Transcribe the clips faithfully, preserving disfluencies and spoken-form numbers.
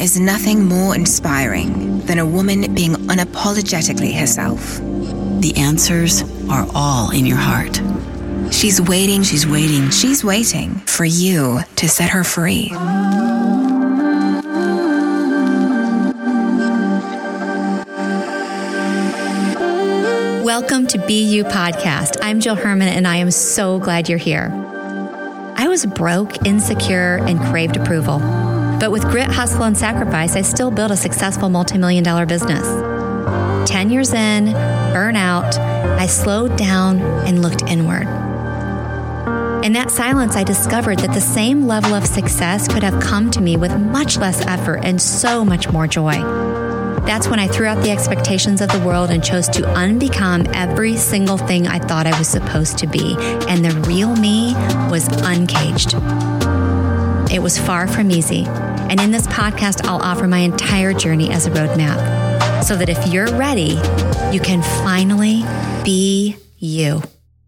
is nothing more inspiring than a woman being unapologetically herself. The answers are all in your heart. She's waiting, She's waiting. she's waiting for you to set her free. Welcome to Be You Podcast. I'm Jill Herman, and I am so glad you're here. I was broke, insecure, and craved approval. But with grit, hustle, and sacrifice, I still built a successful multi-million dollar business. Ten years in, burnout, I slowed down and looked inward. In that silence, I discovered that the same level of success could have come to me with much less effort and so much more joy. That's when I threw out the expectations of the world and chose to unbecome every single thing I thought I was supposed to be. And the real me was uncaged. It was far from easy. And in this podcast, I'll offer my entire journey as a roadmap so that if you're ready, you can finally be you.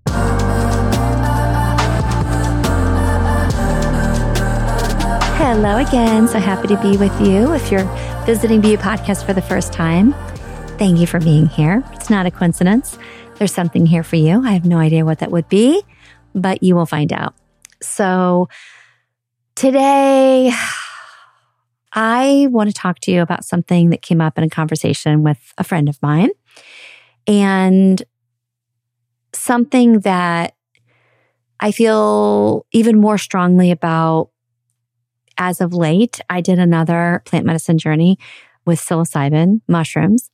Hello again. So happy to be with you. If you're visiting Be You Podcast for the first time, thank you for being here. It's not a coincidence. There's something here for you. I have no idea what that would be, but you will find out. So today, I want to talk to you about something that came up in a conversation with a friend of mine, and something that I feel even more strongly about as of late. I did another plant medicine journey with psilocybin mushrooms,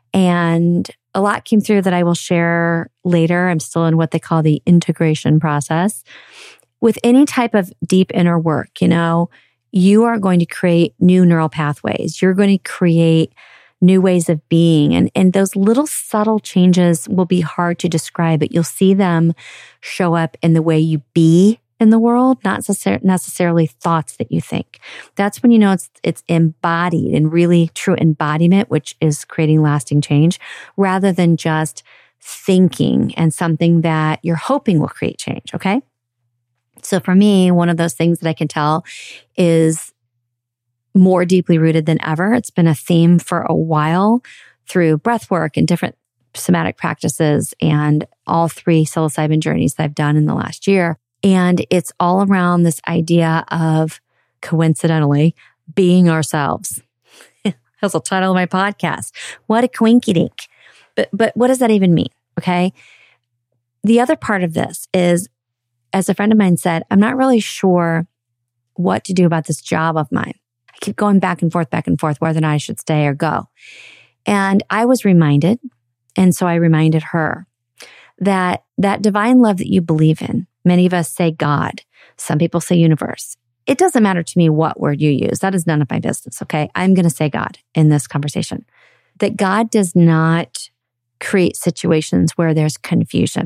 and a lot came through that I will share later. I'm still in what they call the integration process. With any type of deep inner work, you know, you are going to create new neural pathways. You're going to create new ways of being. And, and those little subtle changes will be hard to describe, but you'll see them show up in the way you be in the world, not necessar- necessarily thoughts that you think. That's when you know it's it's embodied and really true embodiment, which is creating lasting change, rather than just thinking and something that you're hoping will create change, okay? So for me, one of those things that I can tell is more deeply rooted than ever. It's been a theme for a while through breath work and different somatic practices and all three psilocybin journeys that I've done in the last year. And it's all around this idea of, coincidentally, being ourselves. That's the title of my podcast. What a coinky dink. But, but what does that even mean? Okay. The other part of this is, as a friend of mine said, I'm not really sure what to do about this job of mine. I keep going back and forth, back and forth, whether or not I should stay or go. And I was reminded, and so I reminded her, that that divine love that you believe in, many of us say God. Some people say universe. It doesn't matter to me what word you use. That is none of my business, okay? I'm going to say God in this conversation. That God does not create situations where there's confusion.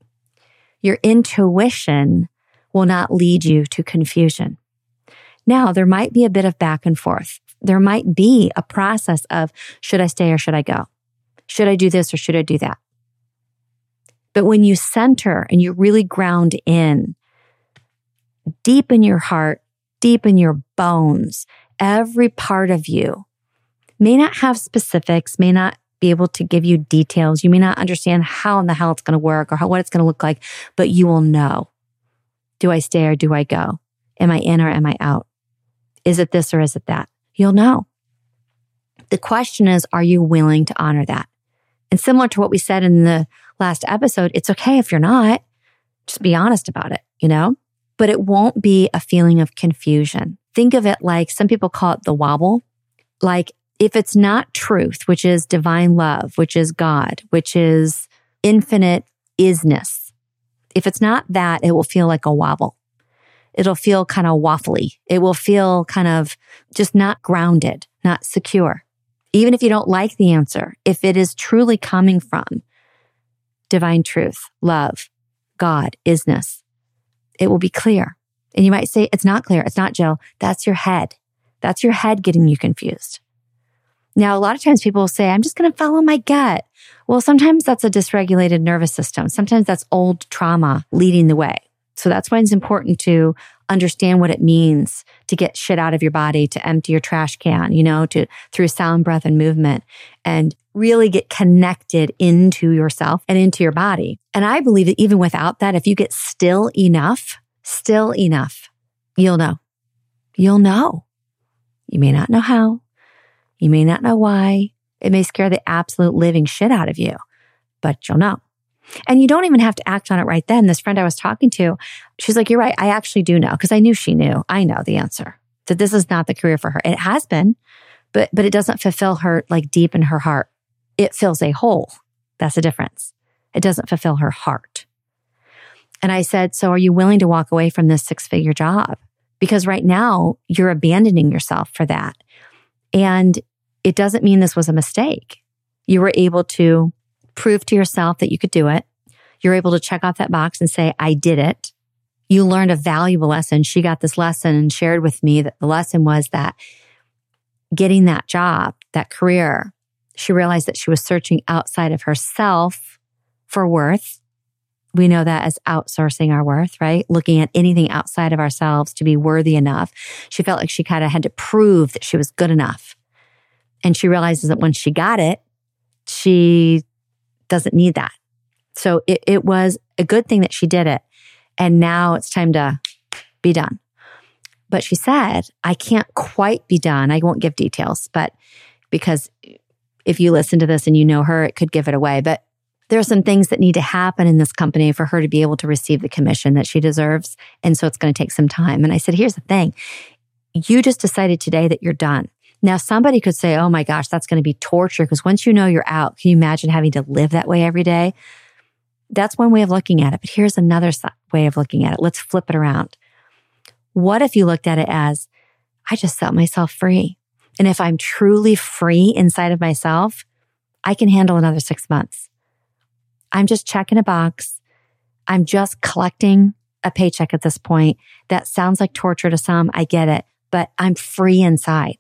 Your intuition will not lead you to confusion. Now, there might be a bit of back and forth. There might be a process of, should I stay or should I go? Should I do this or should I do that? But when you center and you really ground in, deep in your heart, deep in your bones, every part of you may not have specifics, may not be able to give you details. You may not understand how in the hell it's going to work or how, what it's going to look like, but you will know. Do I stay or do I go? Am I in or am I out? Is it this or is it that? You'll know. The question is, are you willing to honor that? And similar to what we said in the last episode, it's okay if you're not. Just be honest about it, you know? But it won't be a feeling of confusion. Think of it like, some people call it the wobble. Like, if it's not truth, which is divine love, which is God, which is infinite isness, if it's not that, it will feel like a wobble. It'll feel kind of waffly. It will feel kind of just not grounded, not secure. Even if you don't like the answer, if it is truly coming from divine truth, love, God, isness, it will be clear. And you might say, it's not clear. It's not, Jill. That's your head. That's your head getting you confused. Now, a lot of times people will say, I'm just going to follow my gut. Well, sometimes that's a dysregulated nervous system. Sometimes that's old trauma leading the way. So that's why it's important to understand what it means to get shit out of your body, to empty your trash can, you know, to through sound, breath, and movement, and really get connected into yourself and into your body. And I believe that even without that, if you get still enough, still enough, you'll know. You'll know. You may not know how. You may not know why. It may scare the absolute living shit out of you, but you'll know. And you don't even have to act on it right then. This friend I was talking to, she's like, you're right. I actually do know, because I knew she knew. I know the answer, that this is not the career for her. It has been, but, but it doesn't fulfill her like deep in her heart. It fills a hole. That's the difference. It doesn't fulfill her heart. And I said, so are you willing to walk away from this six-figure job? Because right now you're abandoning yourself for that. And it doesn't mean this was a mistake. You were able to prove to yourself that you could do it. You're able to check off that box and say, I did it. You learned a valuable lesson. She got this lesson and shared with me that the lesson was that getting that job, that career, she realized that she was searching outside of herself for worth. We know that as outsourcing our worth, right? Looking at anything outside of ourselves to be worthy enough. She felt like she kind of had to prove that she was good enough. And she realizes that when she got it, she doesn't need that. So it, it was a good thing that she did it. And now it's time to be done. But she said, I can't quite be done. I won't give details, but because if you listen to this and you know her, it could give it away. But there are some things that need to happen in this company for her to be able to receive the commission that she deserves. And so it's going to take some time. And I said, here's the thing. You just decided today that you're done. Now, somebody could say, oh my gosh, that's going to be torture, because once you know you're out, can you imagine having to live that way every day? That's one way of looking at it. But here's another way of looking at it. Let's flip it around. What if you looked at it as, I just set myself free. And if I'm truly free inside of myself, I can handle another six months. I'm just checking a box. I'm just collecting a paycheck at this point. That sounds like torture to some. I get it, but I'm free inside.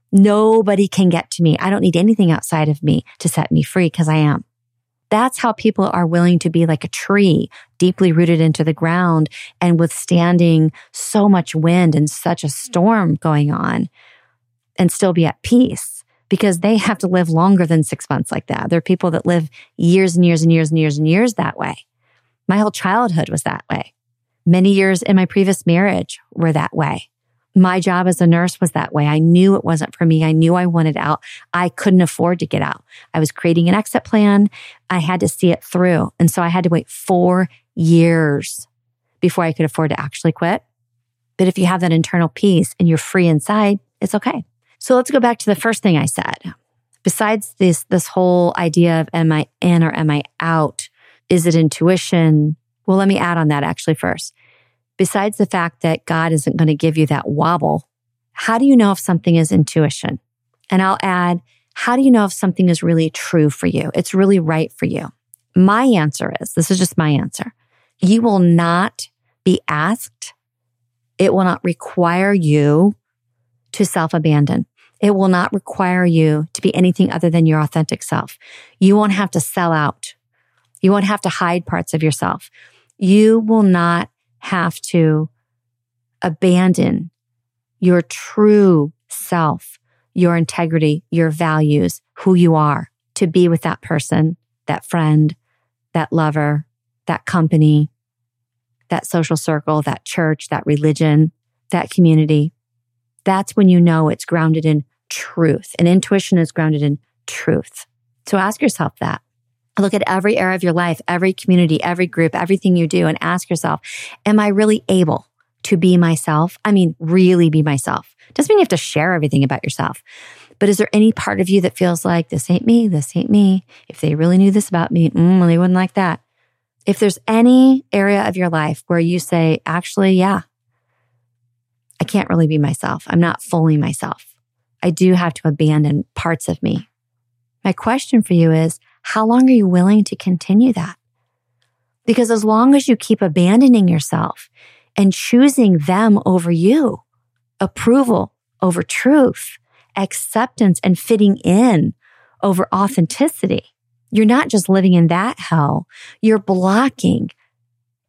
Nobody can get to me. I don't need anything outside of me to set me free, because I am. That's how people are willing to be like a tree, deeply rooted into the ground and withstanding so much wind and such a storm going on, and still be at peace, because they have to live longer than six months like that. There are people that live years and years and years and years and years that way. My whole childhood was that way. Many years in my previous marriage were that way. My job as a nurse was that way. I knew it wasn't for me. I knew I wanted out. I couldn't afford to get out. I was creating an exit plan. I had to see it through. And so I had to wait four years before I could afford to actually quit. But if you have that internal peace and you're free inside, it's okay. So let's go back to the first thing I said. Besides this, this whole idea of am I in or am I out? Is it intuition? Well, let me add on that actually first. Besides the fact that God isn't going to give you that wobble, how do you know if something is intuition? And I'll add, how do you know if something is really true for you? It's really right for you. My answer is, this is just my answer. You will not be asked. It will not require you to self-abandon. It will not require you to be anything other than your authentic self. You won't have to sell out. You won't have to hide parts of yourself. You will not have to abandon your true self, your integrity, your values, who you are, to be with that person, that friend, that lover, that company, that social circle, that church, that religion, that community. That's when you know it's grounded in truth. And intuition is grounded in truth. So ask yourself that. Look at every area of your life, every community, every group, everything you do, and ask yourself, am I really able to be myself? I mean, really be myself. Doesn't mean you have to share everything about yourself. But is there any part of you that feels like, this ain't me, this ain't me? If they really knew this about me, mm, they wouldn't like that. If there's any area of your life where you say, actually, yeah, I can't really be myself. I'm not fully myself. I do have to abandon parts of me. My question for you is, how long are you willing to continue that? Because as long as you keep abandoning yourself and choosing them over you, approval over truth, acceptance and fitting in over authenticity, you're not just living in that hell, you're blocking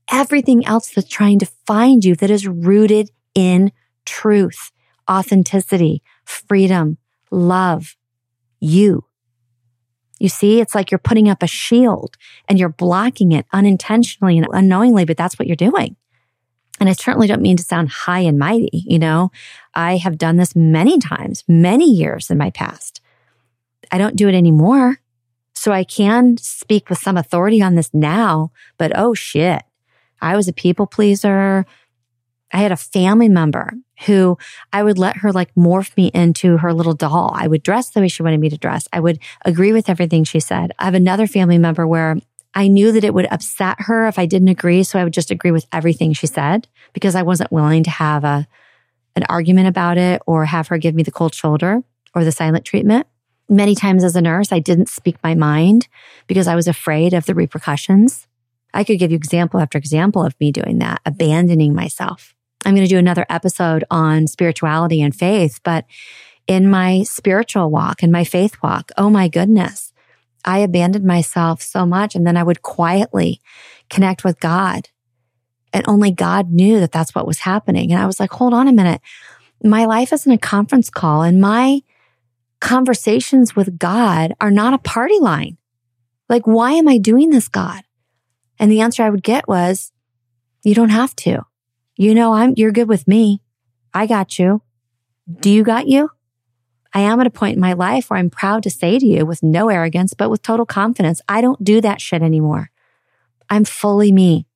everything else that's trying to find you that is rooted in truth, authenticity, freedom, love, you. You see, it's like you're putting up a shield and you're blocking it unintentionally and unknowingly, but that's what you're doing. And I certainly don't mean to sound high and mighty, you know. I have done this many times, many years in my past. I don't do it anymore. So I can speak with some authority on this now, but oh shit, I was a people pleaser. I had a family member who I would let her like morph me into her little doll. I would dress the way she wanted me to dress. I would agree with everything she said. I have another family member where I knew that it would upset her if I didn't agree. So I would just agree with everything she said because I wasn't willing to have a, an argument about it or have her give me the cold shoulder or the silent treatment. Many times as a nurse, I didn't speak my mind because I was afraid of the repercussions. I could give you example after example of me doing that, abandoning myself. I'm going to do another episode on spirituality and faith, but in my spiritual walk and my faith walk, oh my goodness, I abandoned myself so much. And then I would quietly connect with God. And only God knew that that's what was happening. And I was like, hold on a minute. My life isn't a conference call and my conversations with God are not a party line. Like, why am I doing this, God? And the answer I would get was, you don't have to. You know, I'm, you're good with me. I got you. Do you got you? I am at a point in my life where I'm proud to say to you with no arrogance, but with total confidence, I don't do that shit anymore. I'm fully me.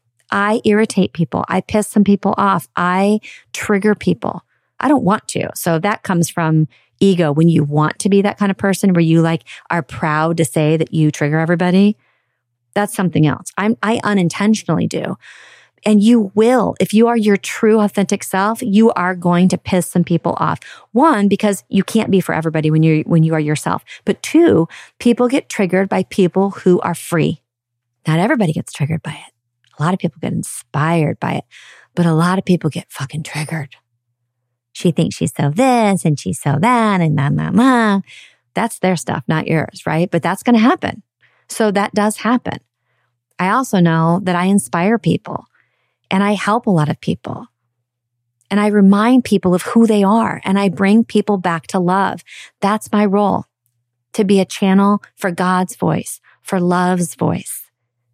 I irritate people. I piss some people off. I trigger people. I don't want to. So that comes from ego. When you want to be that kind of person where you like are proud to say that you trigger everybody, that's something else. I'm, I unintentionally do. And you will, if you are your true authentic self, you are going to piss some people off. One, because you can't be for everybody when you when you are yourself. But two, people get triggered by people who are free. Not everybody gets triggered by it. A lot of people get inspired by it, but a lot of people get fucking triggered. She thinks she's so this and she's so that and blah, blah, blah. That's their stuff, not yours, right? But that's going to happen. So that does happen. I also know that I inspire people. And I help a lot of people. And I remind people of who they are. And I bring people back to love. That's my role, to be a channel for God's voice, for love's voice.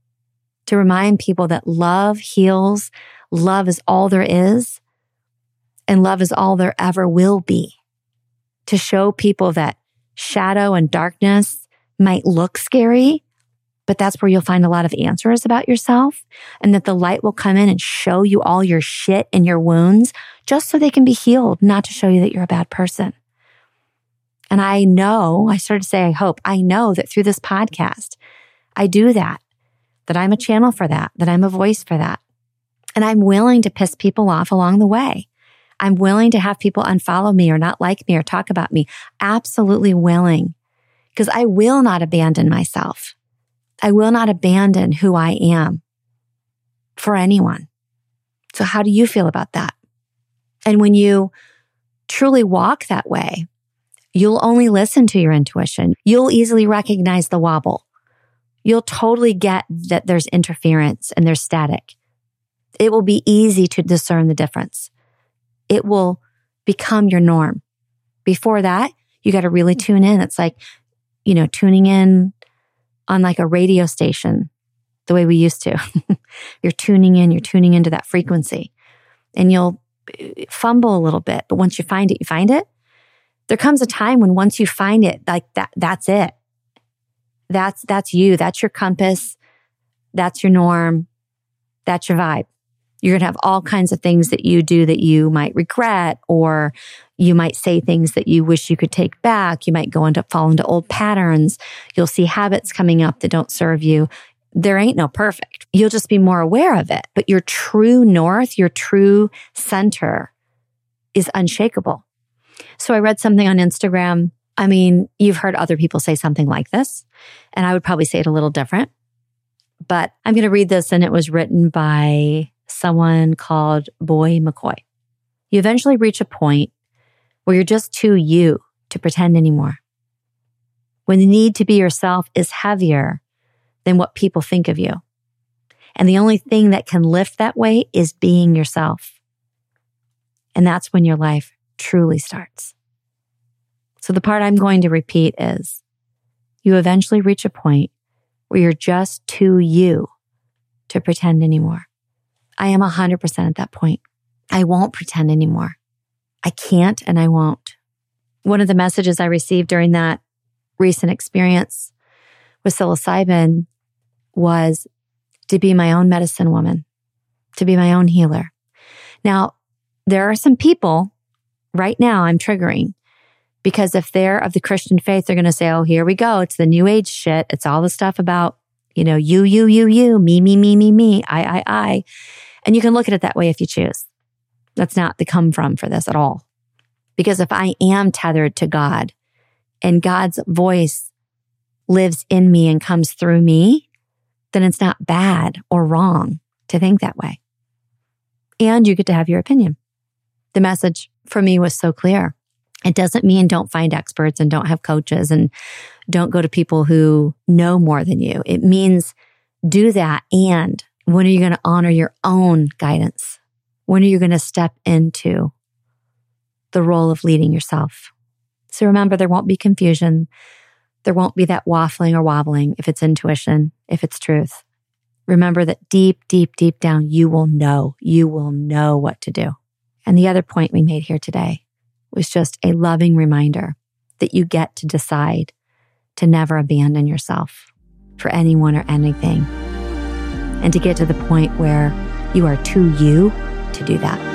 To remind people that love heals, love is all there is, and love is all there ever will be. To show people that shadow and darkness might look scary, but that's where you'll find a lot of answers about yourself, and that the light will come in and show you all your shit and your wounds just so they can be healed, not to show you that you're a bad person. And I know, I started to say, I hope, I know that through this podcast, I do that, that I'm a channel for that, that I'm a voice for that. And I'm willing to piss people off along the way. I'm willing to have people unfollow me or not like me or talk about me. Absolutely willing, because I will not abandon myself. I will not abandon who I am for anyone. So how do you feel about that? And when you truly walk that way, you'll only listen to your intuition. You'll easily recognize the wobble. You'll totally get that there's interference and there's static. It will be easy to discern the difference. It will become your norm. Before that, you got to really tune in. It's like, you know, tuning in on like a radio station, the way we used to. You're tuning in, you're tuning into that frequency, and you'll fumble a little bit. But once you find it, you find it. There comes a time when once you find it, like that, that's it. That's, that's you. That's your compass. That's your norm. That's your vibe. You're going to have all kinds of things that you do that you might regret, or you might say things that you wish you could take back. You might go into, fall into old patterns. You'll see habits coming up that don't serve you. There ain't no perfect. You'll just be more aware of it. But your true north, your true center is unshakable. So I read something on Instagram. I mean, you've heard other people say something like this, and I would probably say it a little different. But I'm going to read this, and it was written by someone called Boy McCoy. You eventually reach a point where you're just too you to pretend anymore. When the need to be yourself is heavier than what people think of you. And the only thing that can lift that weight is being yourself. And that's when your life truly starts. So the part I'm going to repeat is, you eventually reach a point where you're just too you to pretend anymore. I am one hundred percent at that point. I won't pretend anymore. I can't and I won't. One of the messages I received during that recent experience with psilocybin was to be my own medicine woman, to be my own healer. Now, there are some people right now I'm triggering because if they're of the Christian faith, they're going to say, oh, here we go. It's the new age shit. It's all the stuff about, you know, you, you, you, you, me, me, me, me, me, I, I, I. And you can look at it that way if you choose. That's not the come from for this at all. Because if I am tethered to God and God's voice lives in me and comes through me, then it's not bad or wrong to think that way. And you get to have your opinion. The message for me was so clear. It doesn't mean don't find experts and don't have coaches and don't go to people who know more than you. It means do that. And when are you going to honor your own guidance? When are you going to step into the role of leading yourself? So remember, there won't be confusion. There won't be that waffling or wobbling if it's intuition, if it's truth. Remember that deep, deep, deep down, you will know. You will know what to do. And the other point we made here today was just a loving reminder that you get to decide to never abandon yourself for anyone or anything, and to get to the point where you are too you to do that.